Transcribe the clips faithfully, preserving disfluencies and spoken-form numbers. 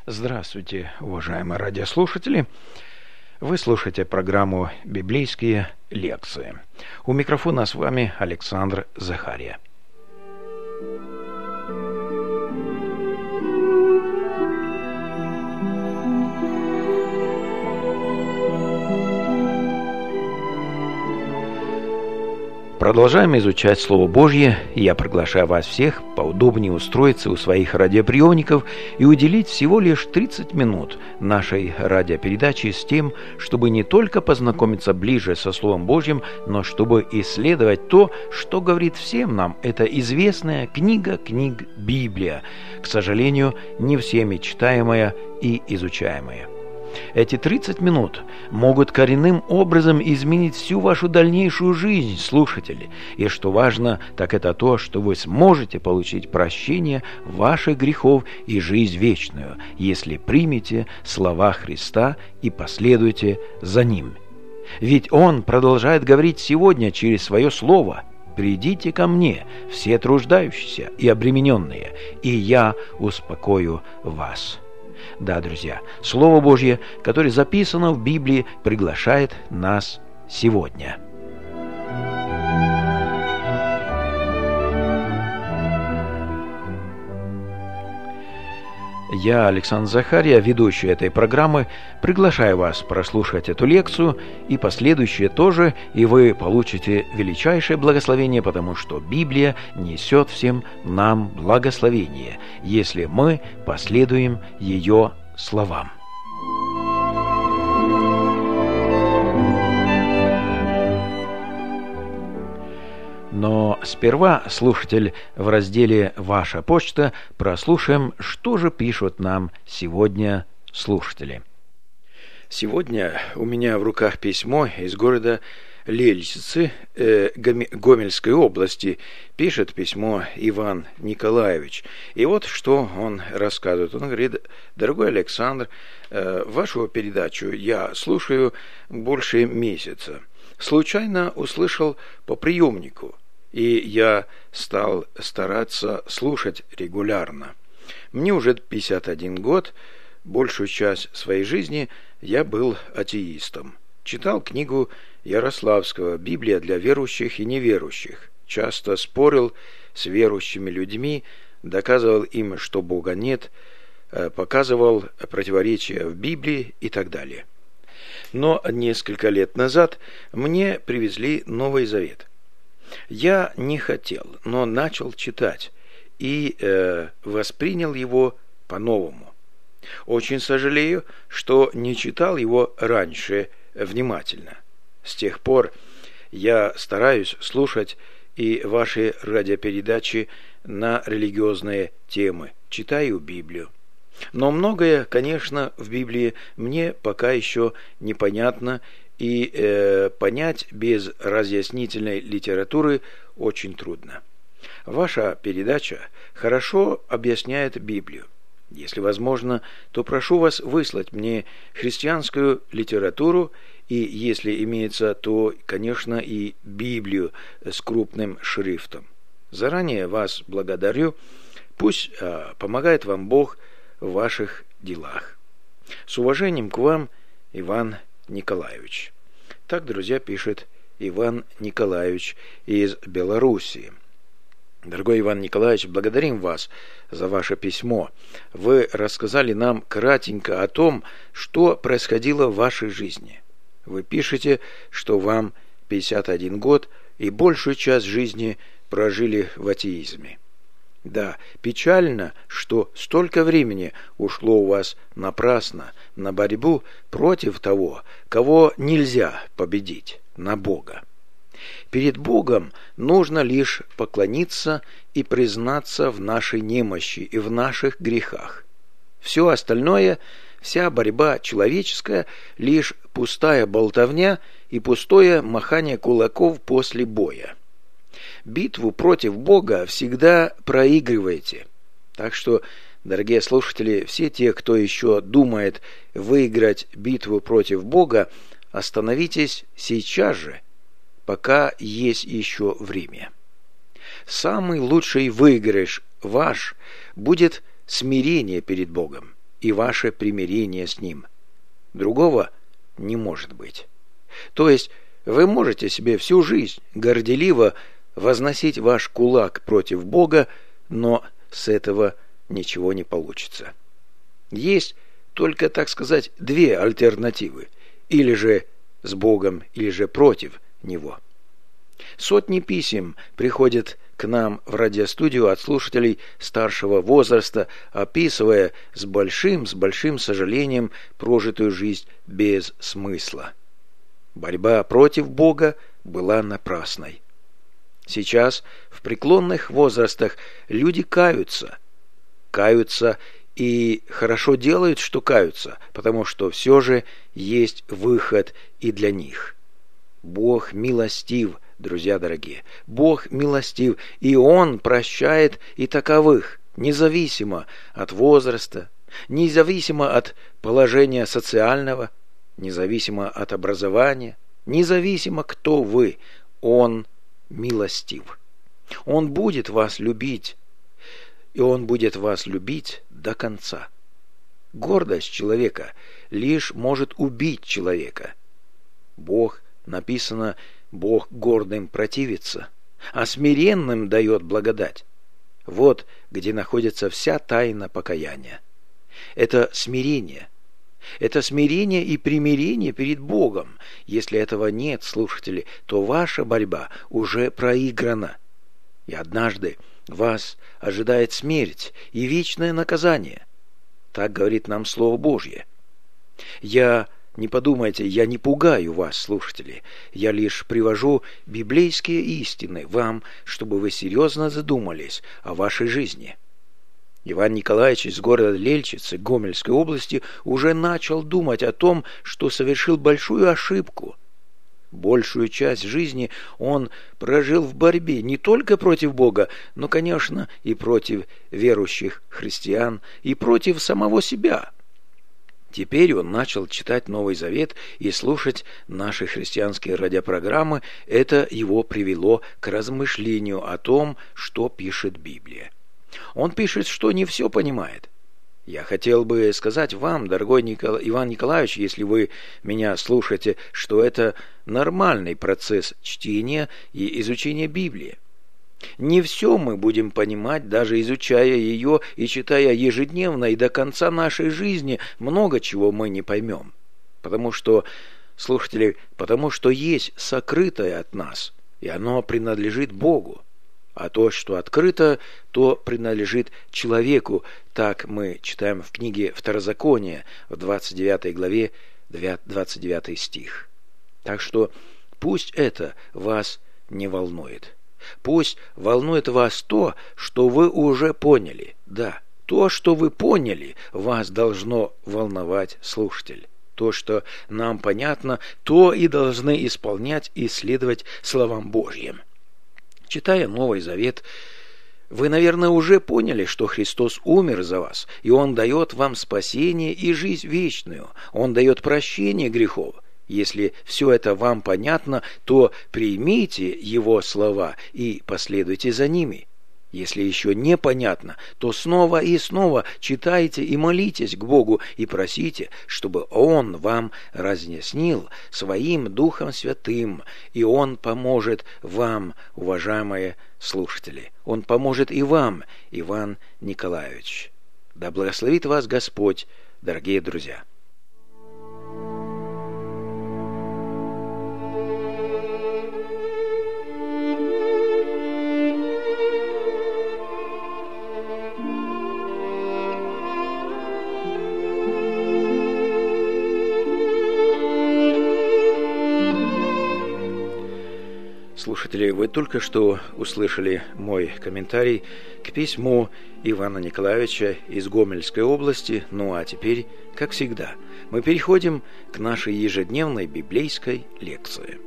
Здравствуйте, уважаемые радиослушатели! Вы слушаете программу «Библейские лекции». У микрофона с вами Александр Захария. Продолжаем изучать Слово Божье, и я приглашаю вас всех поудобнее устроиться у своих радиоприемников и уделить всего лишь тридцать минут нашей радиопередачи с тем, чтобы не только познакомиться ближе со Словом Божьим, но чтобы исследовать то, что говорит всем нам эта известная книга книг Библия, к сожалению, не всеми читаемая и изучаемая. Эти тридцать минут могут коренным образом изменить всю вашу дальнейшую жизнь, слушатели. И что важно, так это то, что вы сможете получить прощение ваших грехов и жизнь вечную, если примете слова Христа и последуете за Ним. Ведь Он продолжает говорить сегодня через Свое Слово: «Придите ко мне, все труждающиеся и обремененные, и я успокою вас». Да, друзья, Слово Божье, которое записано в Библии, приглашает нас сегодня. Я, Александр Захария, ведущий этой программы, приглашаю вас прослушать эту лекцию и последующие тоже, и вы получите величайшее благословение, потому что Библия несет всем нам благословение, если мы последуем ее словам. Но сперва, слушатель, в разделе «Ваша почта» прослушаем, что же пишут нам сегодня слушатели. Сегодня у меня в руках письмо из города Лельцы э, Гомельской области. Пишет письмо Иван Николаевич. И вот что он рассказывает. Он говорит: «Дорогой Александр, э, вашу передачу я слушаю больше месяца. Случайно услышал по приемнику, и я стал стараться слушать регулярно. Мне уже пятьдесят один год, большую часть своей жизни я был атеистом. Читал книгу Ярославского «Библия для верующих и неверующих». Часто спорил с верующими людьми, доказывал им, что Бога нет, показывал противоречия в Библии и так далее. Но несколько лет назад мне привезли Новый Завет. Я не хотел, но начал читать и э, воспринял его по-новому. Очень сожалею, что не читал его раньше внимательно. С тех пор я стараюсь слушать и ваши радиопередачи на религиозные темы, читаю Библию. Но многое, конечно, в Библии мне пока еще непонятно, и э, понять без разъяснительной литературы очень трудно. Ваша передача хорошо объясняет Библию. Если возможно, то прошу вас выслать мне христианскую литературу, и если имеется, то, конечно, и Библию с крупным шрифтом. Заранее вас благодарю. Пусть э, помогает вам Бог в ваших делах. С уважением к вам, Иван Николаевич». Так, друзья, пишет Иван Николаевич из Белоруссии. Дорогой Иван Николаевич, благодарим вас за ваше письмо. Вы рассказали нам кратенько о том, что происходило в вашей жизни. Вы пишете, что вам пятьдесят один год и большую часть жизни прожили в атеизме. Да, печально, что столько времени ушло у вас напрасно на борьбу против того, кого нельзя победить, на Бога. Перед Богом нужно лишь поклониться и признаться в нашей немощи и в наших грехах. Все остальное, вся борьба человеческая, лишь пустая болтовня и пустое махание кулаков после боя. Битву против Бога всегда проигрываете. Так что, дорогие слушатели, все те, кто еще думает выиграть битву против Бога, остановитесь сейчас же, пока есть еще время. Самый лучший выигрыш ваш будет смирение перед Богом. и ваше примирение с Ним. Другого не может быть. То есть вы можете себе всю жизнь горделиво возносить ваш кулак против Бога, но с этого ничего не получится. Есть только, так сказать, две альтернативы. Или же с Богом, или же против Него. Сотни писем приходят к нам в радиостудию от слушателей старшего возраста, описывая с большим, с большим сожалением прожитую жизнь без смысла. Борьба против Бога была напрасной. Сейчас, в преклонных возрастах, люди каются. Каются и хорошо делают, что каются, потому что все же есть выход и для них. Бог милостив, друзья дорогие. Бог милостив, и Он прощает и таковых, независимо от возраста, независимо от положения социального, независимо от образования, независимо кто вы, Он милостив. Он будет вас любить, и Он будет вас любить до конца. Гордость человека лишь может убить человека. Бог, написано, Бог гордым противится, а смиренным дает благодать. Вот где находится вся тайна покаяния. Это смирение. Это смирение и примирение перед Богом. Если этого нет, слушатели, то ваша борьба уже проиграна. И однажды вас ожидает смерть и вечное наказание. Так говорит нам Слово Божье. Я, не подумайте, я не пугаю вас, слушатели. Я лишь привожу библейские истины вам, чтобы вы серьезно задумались о вашей жизни. Иван Николаевич из города Лельчицы Гомельской области уже начал думать о том, что совершил большую ошибку. Большую часть жизни он прожил в борьбе не только против Бога, но, конечно, и против верующих христиан, и против самого себя. Теперь он начал читать Новый Завет и слушать наши христианские радиопрограммы. Это его привело к размышлению о том, что пишет Библия. Он пишет, что не все понимает. Я хотел бы сказать вам, дорогой Никола... Иван Николаевич, если вы меня слушаете, что это нормальный процесс чтения и изучения Библии. Не все мы будем понимать, даже изучая ее и читая ежедневно, и до конца нашей жизни много чего мы не поймем. Потому что, слушатели, потому что есть сокрытое от нас, и оно принадлежит Богу. А то, что открыто, то принадлежит человеку. Так мы читаем в книге Второзакония, в двадцать девятой главе, двадцать девятый стих. Так что пусть это вас не волнует. Пусть волнует вас то, что вы уже поняли. Да, то, что вы поняли, вас должно волновать, слушатель. То, что нам понятно, то и должны исполнять и следовать словам Божьим. Читая Новый Завет, вы, наверное, уже поняли, что Христос умер за вас, и Он дает вам спасение и жизнь вечную. Он дает прощение грехов. Если все это вам понятно, то примите Его слова и последуйте за ними. Если еще не понятно, то снова и снова читайте и молитесь к Богу и просите, чтобы Он вам разъяснил Своим Духом Святым, и Он поможет вам, уважаемые слушатели. Он поможет и вам, Иван Николаевич. Да благословит вас Господь, дорогие друзья. Слушатели, вы только что услышали мой комментарий к письму Ивана Николаевича из Гомельской области. Ну а теперь, как всегда, мы переходим к нашей ежедневной библейской лекции.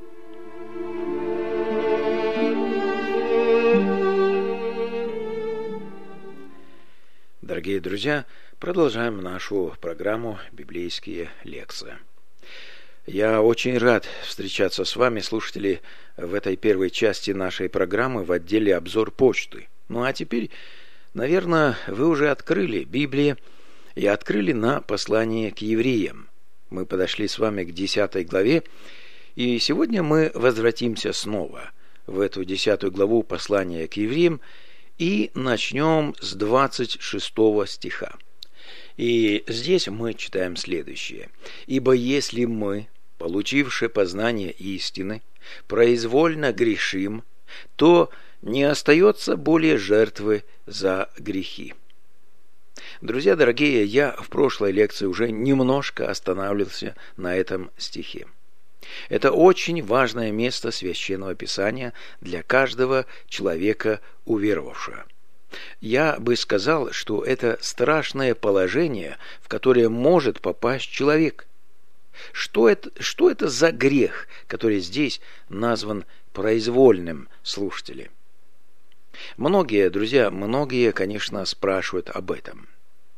Дорогие друзья, продолжаем нашу программу «Библейские лекции». Я очень рад встречаться с вами, слушатели, в этой первой части нашей программы в отделе «Обзор почты». Ну а теперь, наверное, вы уже открыли Библию и открыли на послание к евреям. Мы подошли с вами к десятой главе, и сегодня мы возвратимся снова в эту десятую главу послания к евреям и начнем с двадцать шестого стиха. И здесь мы читаем следующее. «Ибо если мы, получивши познание истины, произвольно грешим, то не остается более жертвы за грехи». Друзья дорогие, я в прошлой лекции уже немножко останавливался на этом стихе. Это очень важное место Священного Писания для каждого человека уверовавшего. Я бы сказал, что это страшное положение, в которое может попасть человек. Что это, что это за грех, который здесь назван произвольным, слушатели? Многие, друзья, многие, конечно, спрашивают об этом.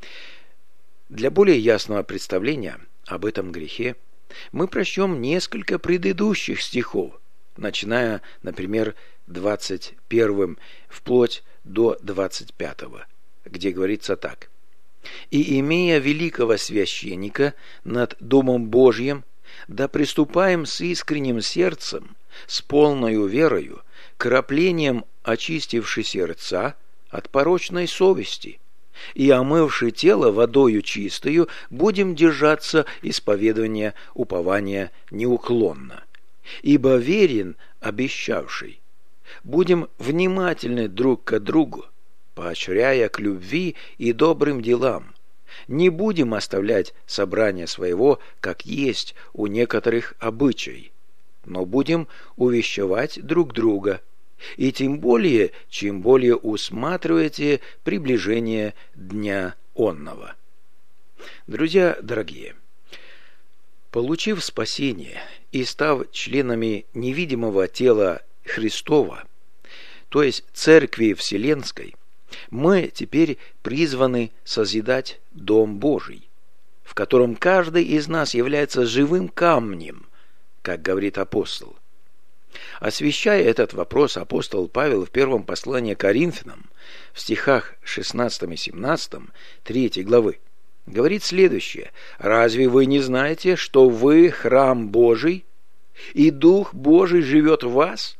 Для более ясного представления об этом грехе мы прочтем несколько предыдущих стихов, начиная, например, двадцать первым вплоть до двадцать пятого, где говорится так. «И имея великого священника над Домом Божьим, да приступаем с искренним сердцем, с полною верою, к краплениям очистивши сердца от порочной совести, и, омывши тело водою чистою, будем держаться исповедания упования неуклонно. Ибо верен обещавший. Будем внимательны друг к другу, поощряя к любви и добрым делам. Не будем оставлять собрание своего, как есть у некоторых обычай, но будем увещевать друг друга, и тем более, чем более усматриваете приближение дня онного». Друзья дорогие, получив спасение и став членами невидимого тела Христова, то есть Церкви Вселенской, мы теперь призваны созидать Дом Божий, в котором каждый из нас является живым камнем, как говорит апостол. Освещая этот вопрос, апостол Павел в первом послании к Коринфянам, в стихах шестнадцатом и семнадцатом третьей главы, говорит следующее: «Разве вы не знаете, что вы храм Божий, и Дух Божий живет в вас?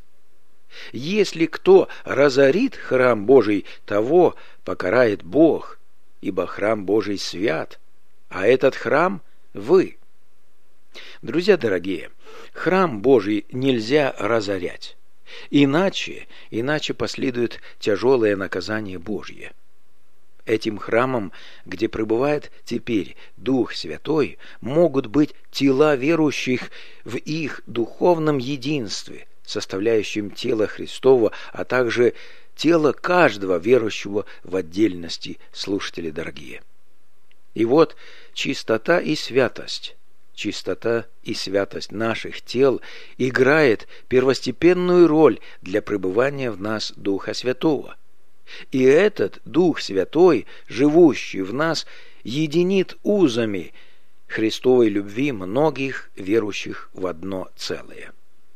Если кто разорит храм Божий, того покарает Бог, ибо храм Божий свят, а этот храм – вы». Друзья дорогие, храм Божий нельзя разорять, иначе, иначе последует тяжелое наказание Божье. Этим храмом, где пребывает теперь Дух Святой, могут быть тела верующих в их духовном единстве, составляющем тело Христово, а также тело каждого верующего в отдельности, слушатели дорогие. И вот чистота и святость, чистота и святость наших тел играет первостепенную роль для пребывания в нас Духа Святого. И этот Дух Святой, живущий в нас, единит узами Христовой любви многих верующих в одно целое.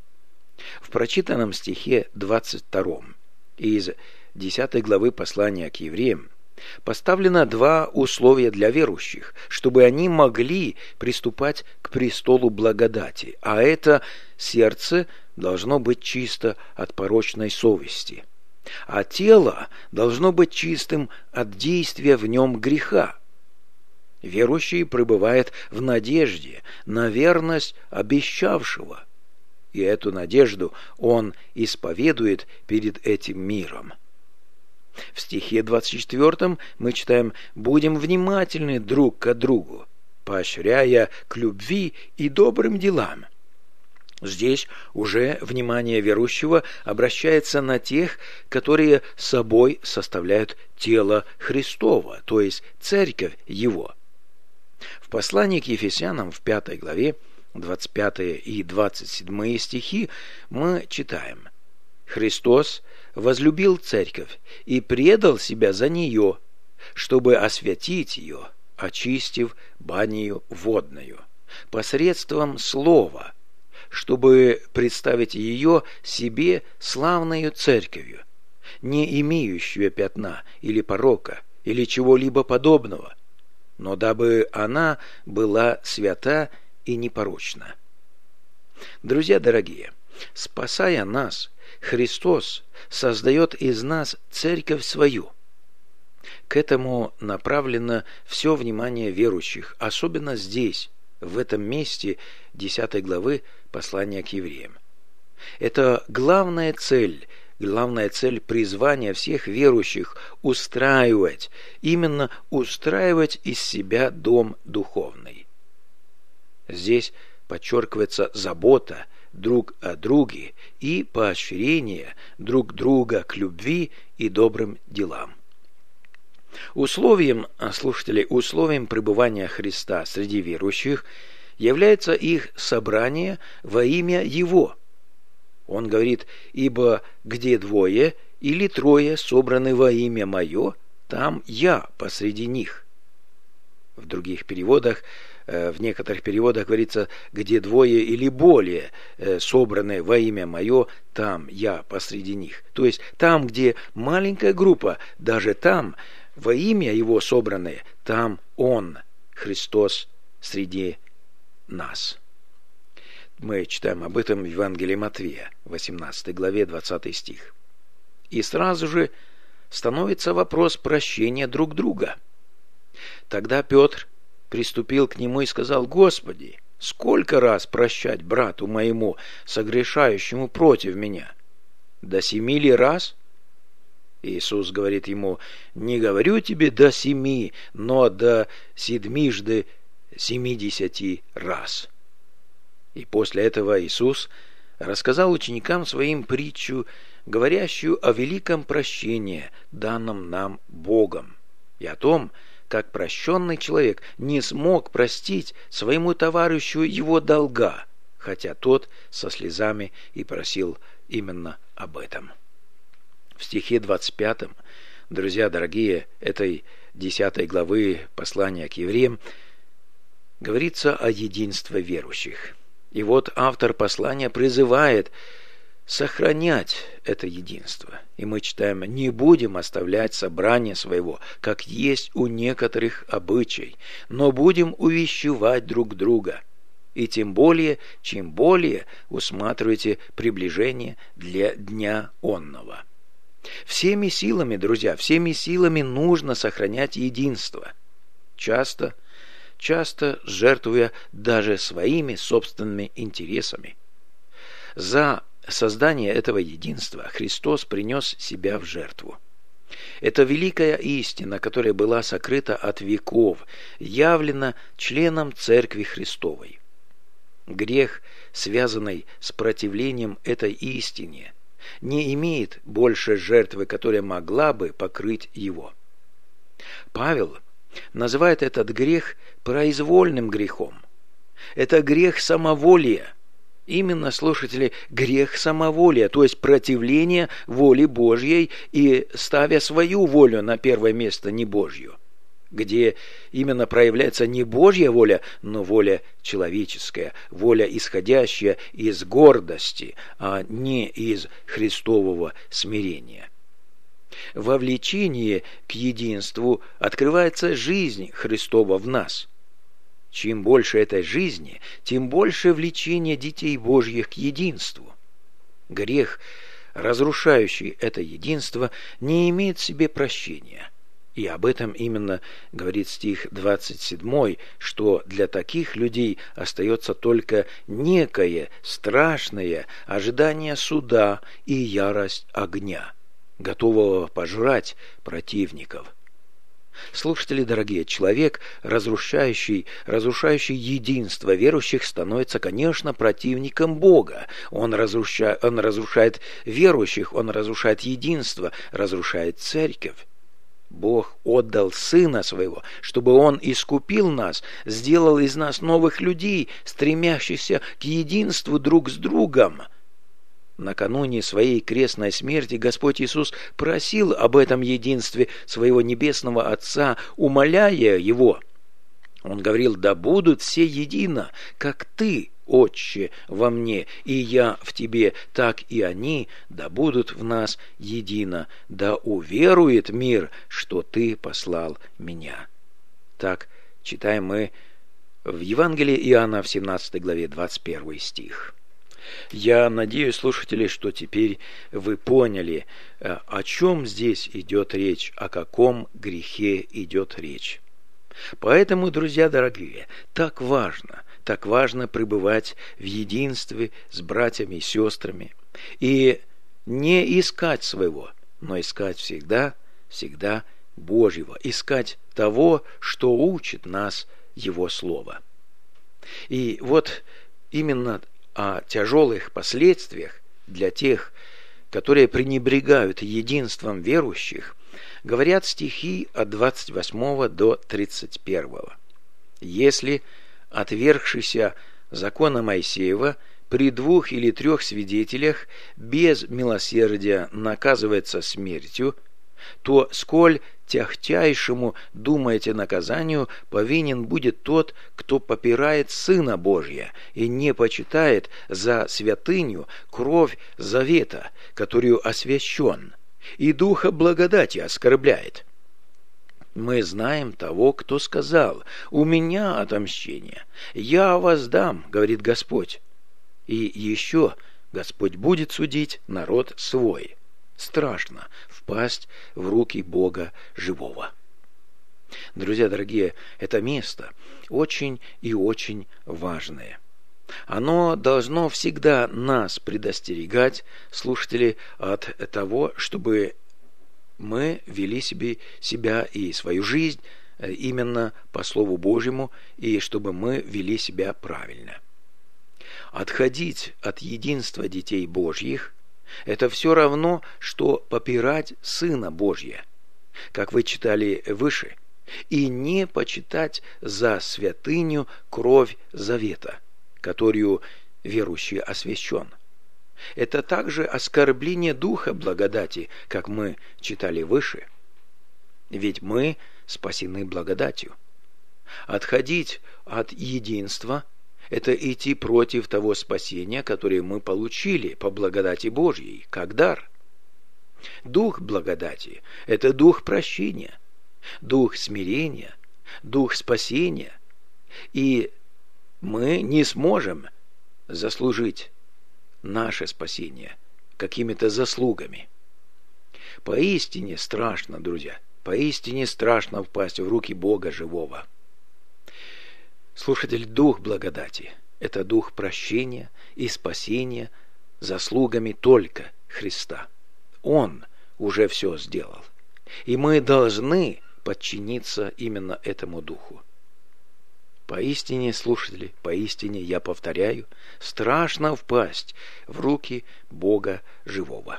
В прочитанном стихе двадцать втором из десятой главы послания к евреям поставлено два условия для верующих, чтобы они могли приступать к престолу благодати, а это сердце должно быть чисто от порочной совести, а тело должно быть чистым от действия в нем греха. Верующий пребывает в надежде на верность обещавшего, и эту надежду он исповедует перед этим миром. В стихе двадцать четвёртом мы читаем: «Будем внимательны друг к другу, поощряя к любви и добрым делам». Здесь уже внимание верующего обращается на тех, которые собой составляют тело Христово, то есть церковь Его. В послании к Ефесянам в пятой главе, двадцать пятые и двадцать седьмые стихи, мы читаем: «Христос возлюбил церковь и предал себя за нее, чтобы освятить ее, очистив банию водную, посредством слова, чтобы представить ее себе славною церковью, не имеющую пятна или порока, или чего-либо подобного, но дабы она была свята и непорочна. Друзья дорогие, спасая нас, Христос создает из нас церковь свою. К этому направлено все внимание верующих, особенно здесь, в этом месте десятой главы послания к евреям. Это главная цель, главная цель призвания всех верующих – устраивать, именно устраивать из себя дом духовный. Здесь подчеркивается забота друг о друге и поощрение друг друга к любви и добрым делам. Условием, слушатели, условием пребывания Христа среди верующих является их собрание во имя Его. Он говорит: «Ибо где двое или трое собраны во имя Мое, там Я посреди них». В других переводах, в некоторых переводах говорится: «Где двое или более собраны во имя Мое, там Я посреди них». То есть там, где маленькая группа, даже там во имя Его собранные, там Он, Христос, среди нас. Мы читаем об этом в Евангелии Матвея, восемнадцатой главе, двадцатый стих. И сразу же становится вопрос прощения друг друга. Тогда Петр приступил к нему и сказал: «Господи, сколько раз прощать брату моему, согрешающему против меня? До семи ли раз?» Иисус говорит ему: «Не говорю тебе до семи, но до седьмижды семидесяти раз». И после этого Иисус рассказал ученикам своим притчу, говорящую о великом прощении, данном нам Богом, и о том, как прощенный человек не смог простить своему товарищу его долга, хотя тот со слезами и просил именно об этом. В стихе двадцать пятом, друзья дорогие, этой десятой главы послания к евреям говорится о единстве верующих. И вот автор послания призывает сохранять это единство. И мы читаем: «Не будем оставлять собрание своего, как есть у некоторых обычай, но будем увещевать друг друга. И тем более, чем более усматриваете приближение для дня онного». Всеми силами, друзья, всеми силами нужно сохранять единство. Часто, часто жертвуя даже своими собственными интересами. За создание этого единства Христос принес себя в жертву. Это великая истина, которая была сокрыта от веков, явлена членам Церкви Христовой. Грех, связанный с противлением этой истине, не имеет больше жертвы, которая могла бы покрыть его. Павел называет этот грех произвольным грехом. Это грех самоволия. Именно, слушатели, грех самоволия, то есть противление воле Божьей и ставя свою волю на первое место, не Божью, где именно проявляется не Божья воля, но воля человеческая, воля, исходящая из гордости, а не из Христового смирения. Во влечении к единству открывается жизнь Христова в нас. Чем больше этой жизни, тем больше влечение детей Божьих к единству. Грех, разрушающий это единство, не имеет в себе прощения. И об этом именно говорит стих двадцать седьмой, что для таких людей остается только некое страшное ожидание суда и ярость огня, готового пожрать противников. Слушатели дорогие, человек, разрушающий, разрушающий единство верующих, становится, конечно, противником Бога. Он, разруша, он разрушает верующих, он разрушает единство, разрушает церковь. Бог отдал Сына Своего, чтобы Он искупил нас, сделал из нас новых людей, стремящихся к единству друг с другом. Накануне Своей крестной смерти Господь Иисус просил об этом единстве Своего Небесного Отца, умоляя Его. Он говорил: «Да будут все едино, как Ты, Отче, во мне, и я в Тебе, так и они, да будут в нас едино, да уверует мир, что Ты послал Меня». Так читаем мы в Евангелии Иоанна в семнадцатой главе двадцать первый стих. Я надеюсь, слушатели, что теперь вы поняли, о чем здесь идет речь, о каком грехе идет речь. Поэтому, друзья дорогие, так важно, так важно пребывать в единстве с братьями и сестрами и не искать своего, но искать всегда, всегда Божьего, искать того, что учит нас Его Слово. И вот именно о тяжелых последствиях для тех, которые пренебрегают единством верующих, говорят стихи от двадцать восьмого до тридцать первого. «Если отвергшийся закона Моисеева при двух или трех свидетелях без милосердия наказывается смертью, то сколь тягчайшему, думаете, наказанию повинен будет тот, кто попирает Сына Божия и не почитает за святыню кровь завета, которую освящен, и духа благодати оскорбляет. Мы знаем того, кто сказал: «У меня отомщение, я воздам, говорит Господь». И еще Господь будет судить народ свой. Страшно впасть в руки Бога живого. Друзья дорогие, это место очень и очень важное. Оно должно всегда нас предостерегать, слушатели, от того, чтобы мы вели себе, себя и свою жизнь именно по Слову Божьему, и чтобы мы вели себя правильно. Отходить от единства детей Божьих – это все равно, что попирать Сына Божия, как вы читали выше, и не почитать за святыню кровь завета, которую верующий освящен. Это также оскорбление духа благодати, как мы читали выше. Ведь мы спасены благодатью. Отходить от единства – это идти против того спасения, которое мы получили по благодати Божьей, как дар. Дух благодати – это дух прощения, дух смирения, дух спасения. И мы не сможем заслужить наше спасение какими-то заслугами. Поистине страшно, друзья, поистине страшно впасть в руки Бога живого. Слушатель, дух благодати – это дух прощения и спасения заслугами только Христа. Он уже все сделал. И мы должны подчиниться именно этому духу. Поистине, слушатели, поистине, я повторяю, страшно впасть в руки Бога живого.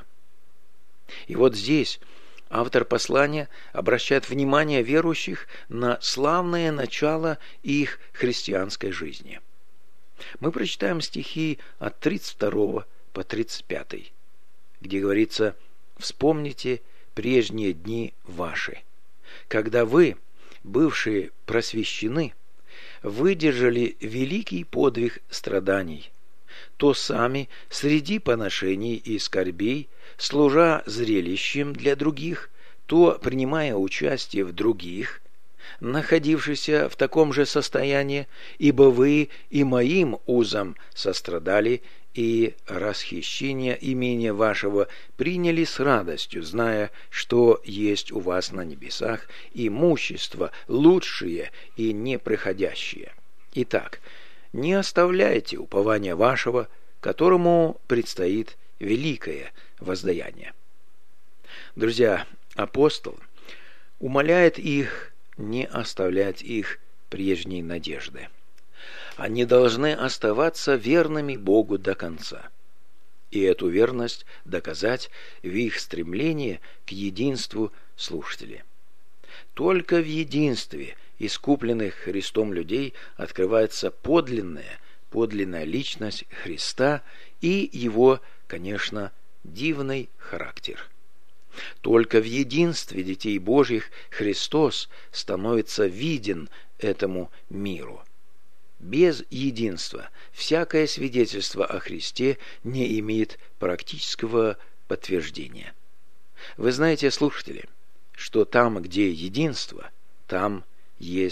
И вот здесь автор послания обращает внимание верующих на славное начало их христианской жизни. Мы прочитаем стихи от тридцать второго по тридцать пятый, где говорится: «Вспомните прежние дни ваши, когда вы, бывшие просвещены, выдержали великий подвиг страданий, то сами среди поношений и скорбей, служа зрелищем для других, то, принимая участие в других, находившихся в таком же состоянии, ибо вы и моим узам сострадали, и расхищение имения вашего приняли с радостью, зная, что есть у вас на небесах имущество лучшее и неприходящее. Итак, не оставляйте упования вашего, которому предстоит великое воздаяние». Друзья, апостол умоляет их не оставлять их прежней надежды. Они должны оставаться верными Богу до конца. И эту верность доказать в их стремлении к единству слушателей. Только в единстве искупленных Христом людей открывается подлинная, подлинная личность Христа и Его, конечно, дивный характер. Только в единстве детей Божьих Христос становится виден этому миру. Без единства всякое свидетельство о Христе не имеет практического подтверждения. Вы знаете, слушатели, что там, где единство, там есть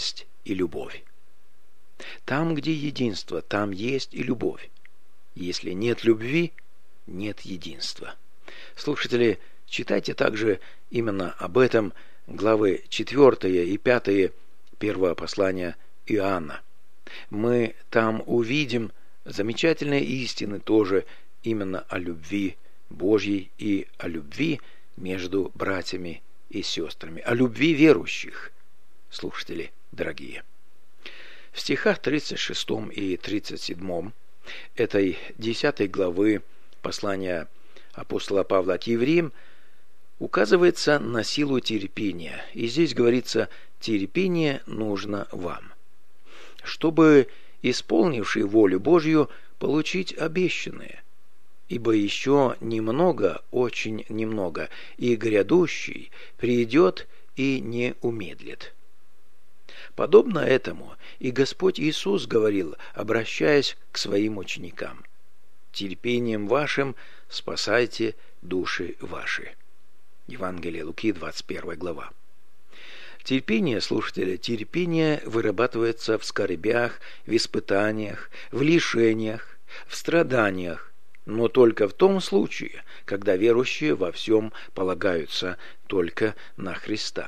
и любовь. Там, где единство, там есть и любовь. Если нет любви, нет единства. Слушатели, читайте также именно об этом главы четвёртая и пятая первого послания Иоанна. Мы там увидим замечательные истины тоже именно о любви Божьей и о любви между братьями и сестрами, о любви верующих, слушатели дорогие. В стихах тридцать шестом и тридцать седьмом этой десятой главы послания апостола Павла к евреям указывается на силу терпения. И здесь говорится: терпение нужно вам, чтобы, исполнивший волю Божью, получить обещанное. Ибо еще немного, очень немного, и грядущий придет и не умедлит. Подобно этому и Господь Иисус говорил, обращаясь к своим ученикам: терпением вашим спасайте души ваши. Евангелие Луки, двадцать первая глава. Терпение, слушатели, терпение вырабатывается в скорбях, в испытаниях, в лишениях, в страданиях, но только в том случае, когда верующие во всем полагаются только на Христа.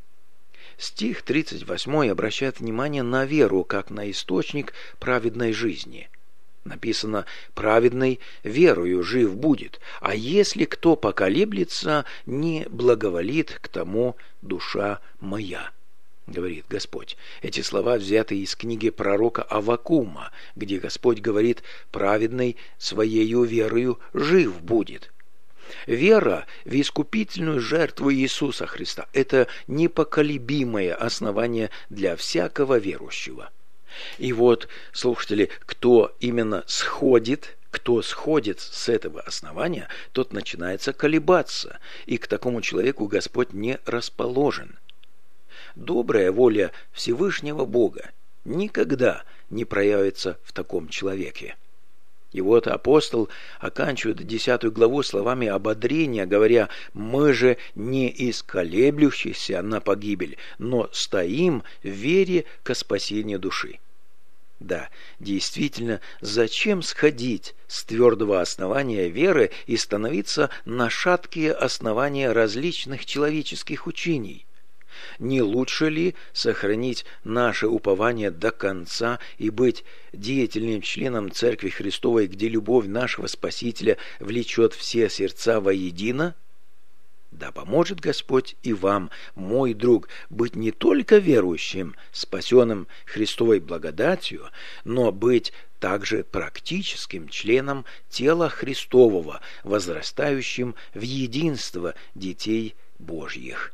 Стих тридцать восьмой обращает внимание на веру, как на источник праведной жизни. Написано: «Праведный верою жив будет, а если кто поколеблется, не благоволит к тому душа моя», говорит Господь. Эти слова взяты из книги пророка Аввакума, где Господь говорит: «Праведный своею верою жив будет». Вера в искупительную жертву Иисуса Христа – это непоколебимое основание для всякого верующего. И вот, слушатели, кто именно сходит, кто сходит с этого основания, тот начинается колебаться, и к такому человеку Господь не расположен. Добрая воля Всевышнего Бога никогда не проявится в таком человеке. И вот апостол оканчивает десятую главу словами ободрения, говоря: «Мы же не исколеблющиеся на погибель, но стоим в вере ко спасению души». Да, действительно, зачем сходить с твердого основания веры и становиться на шаткие основания различных человеческих учений? Не лучше ли сохранить наше упование до конца и быть деятельным членом Церкви Христовой, где любовь нашего Спасителя влечет все сердца воедино? Да поможет Господь и вам, мой друг, быть не только верующим, спасенным Христовой благодатью, но быть также практическим членом тела Христового, возрастающим в единство детей Божьих.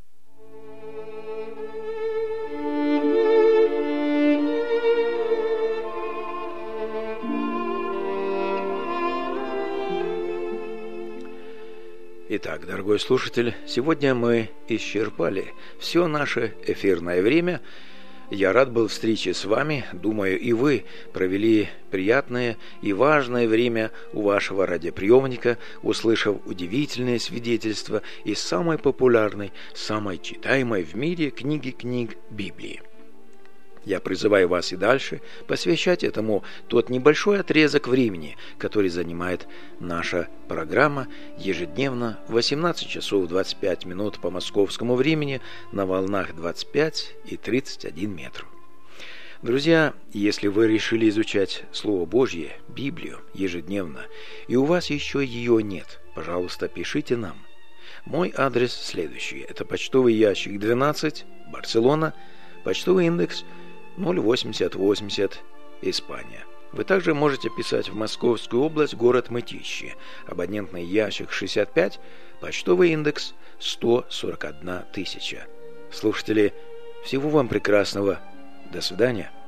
Итак, дорогой слушатель, сегодня мы исчерпали все наше эфирное время. Я рад был встрече с вами. Думаю, и вы провели приятное и важное время у вашего радиоприемника, услышав удивительные свидетельства из самой популярной, самой читаемой в мире книги книг Библии. Я призываю вас и дальше посвящать этому тот небольшой отрезок времени, который занимает наша программа ежедневно в восемнадцать часов двадцать пять минут по московскому времени на волнах двадцать пять и тридцать один метр. Друзья, если вы решили изучать Слово Божье, Библию, ежедневно, и у вас еще ее нет, пожалуйста, пишите нам. Мой адрес следующий. Это почтовый ящик двенадцать, Барселона, почтовый индекс ноль восемьдесят восемьдесят, Испания. Вы также можете писать в Московскую область, город Мытищи, абонентный ящик шестьдесят пять, почтовый индекс сто сорок одна тысяча. Слушатели, всего вам прекрасного. До свидания.